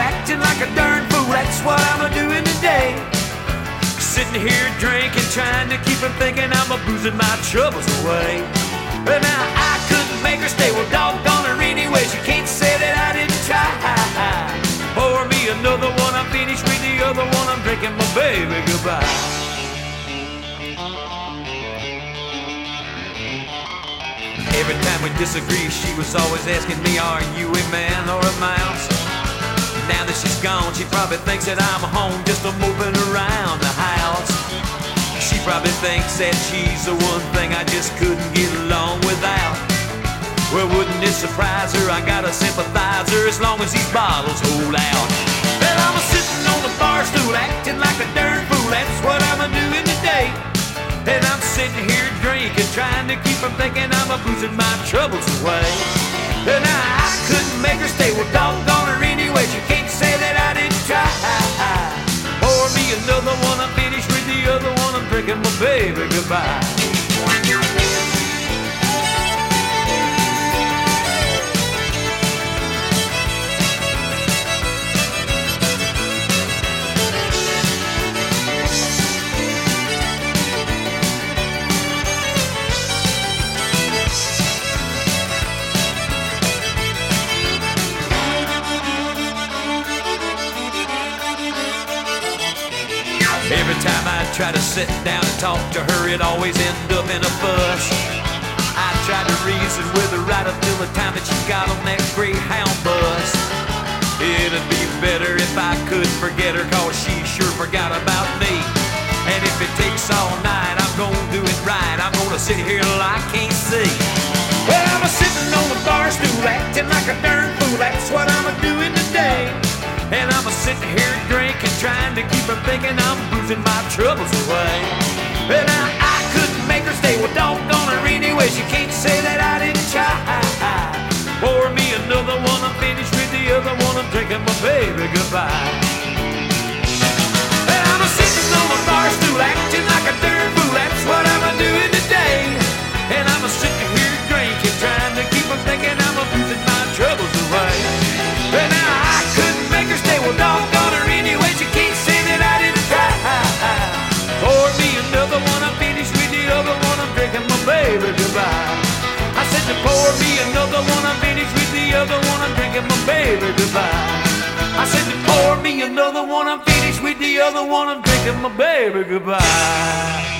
acting like a darn fool. That's what I'm doing today. Sitting here drinking, trying to keep from thinking I'm boozing my troubles away. But now I couldn't make her stay. Well, doggone her anyway. She can't say that I didn't try. Pour me another one, I'm finished with the other one. I'm drinking my baby goodbye. Every time we disagree, she was always asking me, are you a man or a mouse? Now that she's gone, she probably thinks that I'm home, just a moving around the house. She probably thinks that she's the one thing I just couldn't get along without. Well, wouldn't it surprise her? I got a sympathizer as long as these bottles hold out. Well, I'm sitting on the bar stool acting like a darn fool. That's what I'm doing today. And I'm sitting here drinking, trying to keep from thinking I'm boozing my troubles away. And I couldn't make her stay. Well, doggone her anyway. She can't say that I didn't try. Pour me another one, I'm finished with the other one. I'm drinking my baby goodbye. Every time I try to sit down and talk to her, it always ends up in a fuss. I tried to reason with her right up till the time that she got on that Greyhound bus. It'd be better if I could forget her, cause she sure forgot about me. And if it takes all night, I'm gonna do it right. I'm gonna sit here till I can't see. Well, I'm sitting on the bar stool acting like a darn fool. That's what I'm doing today. And I'm sitting here drinking, trying to keep from thinking I'm boozing my troubles away. And I couldn't make her stay. Well, doggone her anyway. She can't say that I didn't try. Pour me another one, I'm finished with the other one. I'm drinking my baby goodbye. And I'm sitting on the bar stool acting like a darn fool. That's what I'm doing today. And I'm sitting here drinking, trying to keep from thinking I'm boozing my troubles away. And I couldn't make her stay. Well, doggone her anyway. She can't say that I didn't try. Pour me another one, I'm finished with the other one. I'm drinking my baby goodbye. I said to pour me another one, I'm finished with the other one. I'm drinking my baby goodbye. I said to pour me another one, I'm finished with the other one. I'm drinking my baby goodbye.